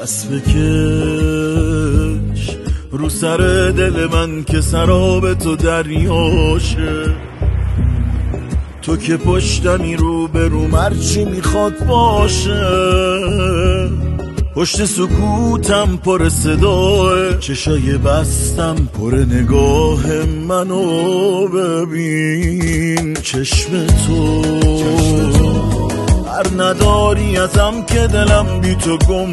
دست بکش رو سر دل من که سراب تو دریاشه. تو که پشتمی رو به رو مرچی میخواد باشه. پشت سکوتم پر صداه، چشای بستم پر نگاه منو ببین. چشم تو هر نداری ازم که دلم بی تو گم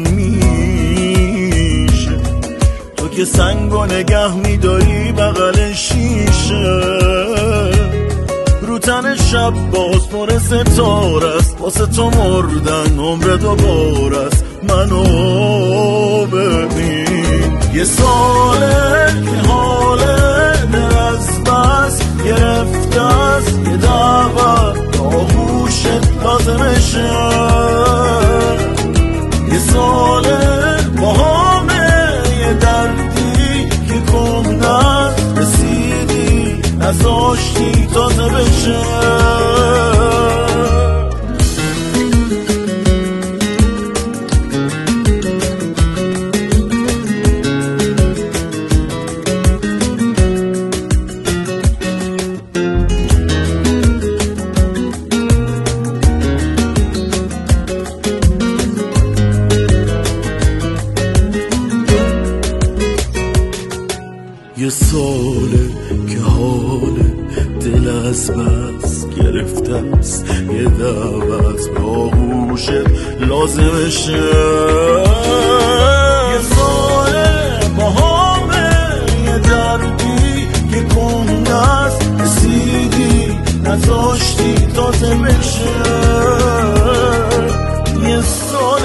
میشه. تو که سنگو نگه میداری بغل شیشه. رو تن شب باز پر ستاره است، واسه تو مردن عمر دوباره است. منو ببین یه ساله که حاله دل از بس گرفته است. یه دعوت آغوشت لازمشه. یه ساله با همه یه دردی که کهنه رسیدی نذاشتی تازه بشه. یه ساله که حاله دل از بس گرفته است. یه دعوت با آغوشت لازمشه. یه ساله با همه یه دردی که کهنه است رسیدی نذاشتی تازه بشه. یه ساله